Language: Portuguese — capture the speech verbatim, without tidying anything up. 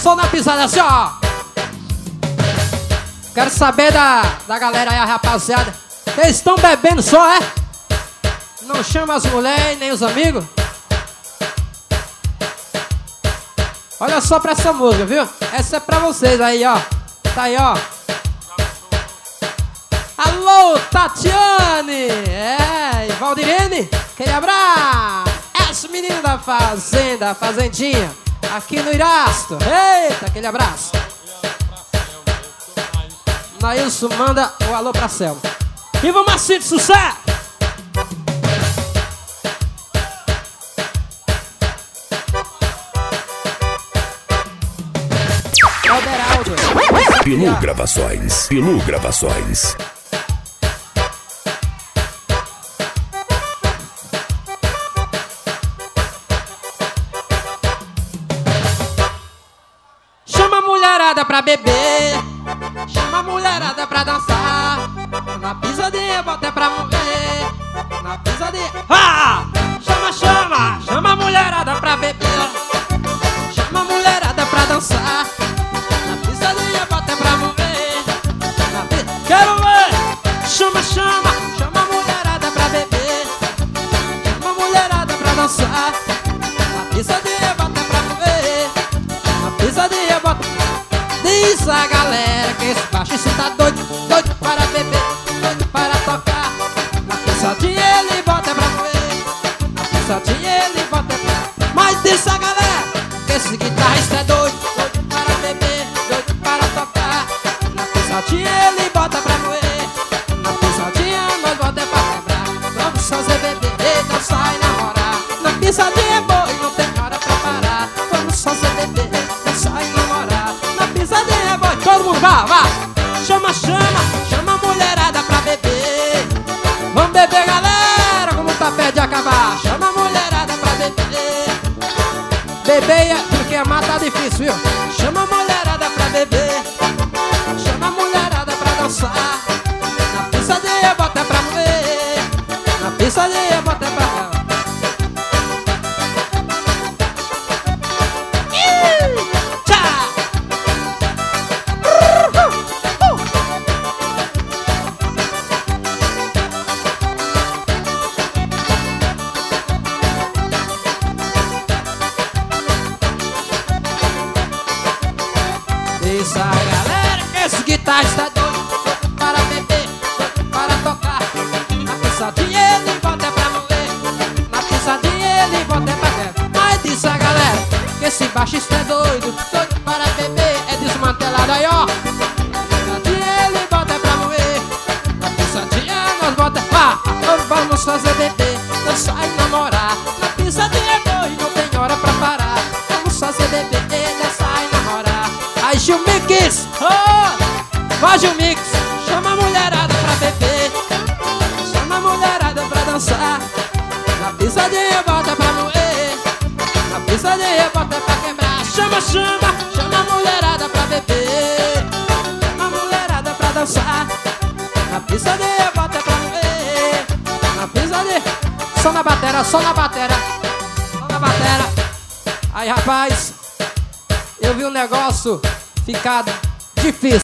só na pisada assim, ó. Quero saber da, da galera aí, a rapaziada. Vocês estão bebendo só, é? Não chama as mulheres nem os amigos? Olha só pra essa música, viu? Essa é pra vocês aí, ó. Tá aí, ó. Alô, Tatiane! É, e Valdirene, aquele abraço! Essa menina da fazenda, fazendinha, aqui no Irasto. Eita, aquele abraço! Nailson manda o alô pra Selma. E vamos assim de sucesso! Pilu Gravações, Pilu Gravações. Chama a mulherada pra beber, chama a mulherada pra dançar. Na pisadinha bota pra morrer, na pisadinha. Ah! Chama, chama, chama a mulherada pra beber, chama a mulherada pra dançar. Na pisadinha bota pra morrer, na pi... Quero ver! Chama, chama, chama a mulherada pra beber, chama a mulherada pra dançar. Na pisadinha bota pra morrer, na pisadinha bota. Diz a galera que esse baixista tá doido, doido para beber, doido para tocar. Na pisadinha ele bota pra morrer, na pisadinha ele bota pra... Mas diz a galera que esse guitarrista é doido, doido para beber, doido para tocar. Na pisadinha ele bota pra morrer, na pisadinha nós bota pra quebrar. Vamos fazer beber, dançar e namorar. Na pisadinha é boa e não tem hora pra parar. Vamos fazer beber, dançar e namorar. Na pisadinha é boa, todo mundo vai, vai. Chama, chama, chama a mulherada pra beber. Vamos beber, galera, como tá perto de acabar. Chama a mulherada pra beber. Beber porque amar tá difícil, viu? Chama a mulherada pra beber, chama a mulherada pra dançar. Na pisadinha bota pra morrer, na pisadinha bota pra... Diz a galera que esse guitarrista é doido, doido para beber, doido para tocar. Na pisadinha ele bota pra morrer, na pisadinha ele bota pra quebrar. Mas diz a galera que esse baixista é doido, doido para beber, é desmantelado aí, ó. Na pisadinha ele bota pra morrer, na pisadinha nós bota pra... Vamos fazer beber, dançar e namorar. Na pisadinha é doido, não tem hora pra parar. Vamos fazer beber, dançar e namorar. Aí Gilmix, oh, vai Gilmix, chama a mulherada pra beber, chama a mulherada pra dançar. Na pisadinha bota pra morrer, na pisadinha bota pra quebrar. Chama, chama, chama a mulherada pra beber, chama a mulherada pra dançar. Na pisadinha bota pra morrer, na pisadinha. Só na batera, só na batera, só na batera. Aí rapaz, eu vi um negócio ficar difícil.